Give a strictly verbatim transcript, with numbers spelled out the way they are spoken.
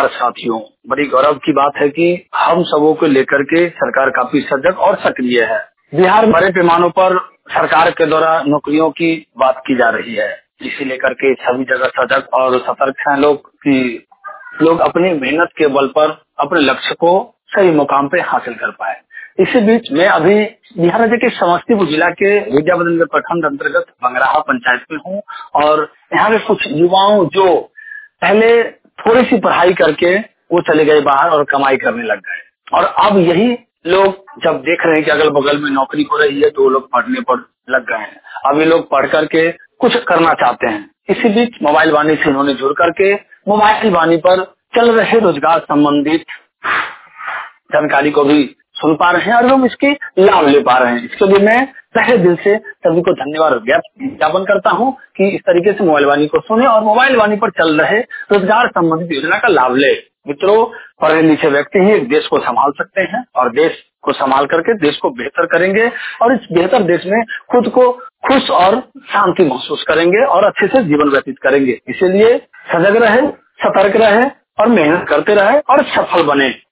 नमस्कार साथियों, बड़ी गौरव की बात है कि हम सबों को लेकर के सरकार काफी सजग और सक्रिय है। बिहार बड़े पैमानों पर सरकार के द्वारा नौकरियों की बात की जा रही है, इसी लेकर के सभी जगह सजग और सतर्क हैं लोग कि लोग अपनी मेहनत के बल पर अपने लक्ष्य को सही मुकाम पे हासिल कर पाए। इसी बीच मैं अभी बिहार राज्य के समस्तीपुर जिला के विद्यापति प्रखंड अंतर्गत बंगराहा पंचायत में हूँ और यहाँ के कुछ युवाओं जो पहले थोड़ी सी पढ़ाई करके वो चले गए बाहर और कमाई करने लग गए और अब यही लोग जब देख रहे हैं कि अगल बगल में नौकरी हो रही है तो वो लोग पढ़ने पर लग गए हैं। अब ये लोग पढ़ करके कुछ करना चाहते हैं। इसी बीच मोबाइल वाणी से इन्होंने जुड़ करके मोबाइल वाणी पर चल रहे रोजगार संबंधित जानकारी को भी सुन पा रहे हैं और हम इसके लाभ ले पा रहे हैं। इसके लिए मैं तहे दिल से सभी को धन्यवाद ज्ञापन करता हूं कि इस तरीके से मोबाइल वाणी को सुने और मोबाइल वाणी पर चल रहे रोजगार संबंधित योजना का लाभ ले। मित्रों, पढ़े लिखे व्यक्ति ही देश को संभाल सकते हैं और देश को संभाल करके देश को बेहतर करेंगे और इस बेहतर देश में खुद को खुश और शांति महसूस करेंगे और अच्छे से जीवन व्यतीत करेंगे। इसीलिए सजग रहे, सतर्क रहे और मेहनत करते रहे और सफल बने।